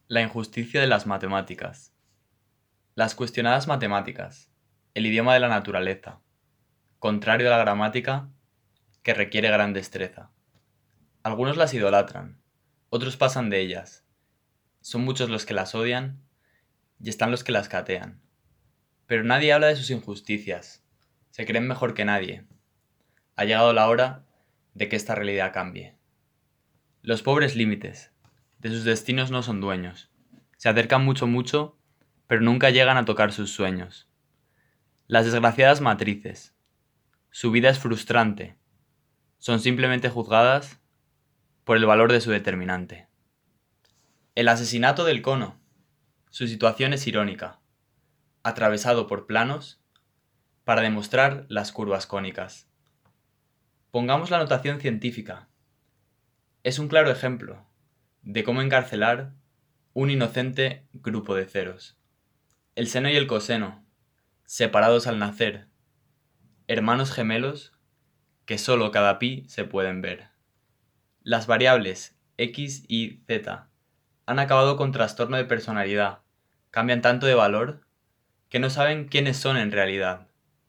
La injusticia de las matemáticas. Las cuestionadas matemáticas, el idioma de la naturaleza, contrario a la gramática, que requiere gran destreza. Algunos las idolatran, otros pasan de ellas. Son muchos los que las odian y están los que las catean. Pero nadie habla de sus injusticias. Se creen mejor que nadie. Ha llegado la hora de que esta realidad cambie. Los pobres límites, de sus destinos no son dueños. Se acercan mucho, pero nunca llegan a tocar sus sueños. Las desgraciadas matrices, su vida es frustrante. Son simplemente juzgadas por el valor de su determinante. El asesinato del cono. Su situación es irónica, atravesado por planos para demostrar las curvas cónicas. Pongamos la notación científica. Es un claro ejemplo de cómo encarcelar un inocente grupo de ceros. El seno y el coseno, separados al nacer, hermanos gemelos que solo cada pi se pueden ver. Las variables x y z han acabado con trastorno de personalidad, cambian tanto de valor que no saben quiénes son en realidad.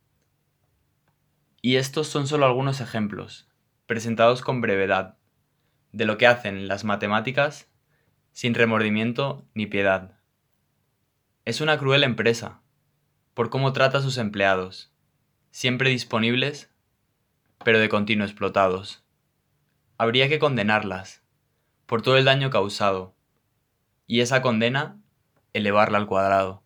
Y estos son solo algunos ejemplos, presentados con brevedad, de lo que hacen las matemáticas sin remordimiento ni piedad. Es una cruel empresa, por cómo trata a sus empleados, siempre disponibles, pero de continuo explotados. Habría que condenarlas, por todo el daño causado, y esa condena elevarla al cuadrado.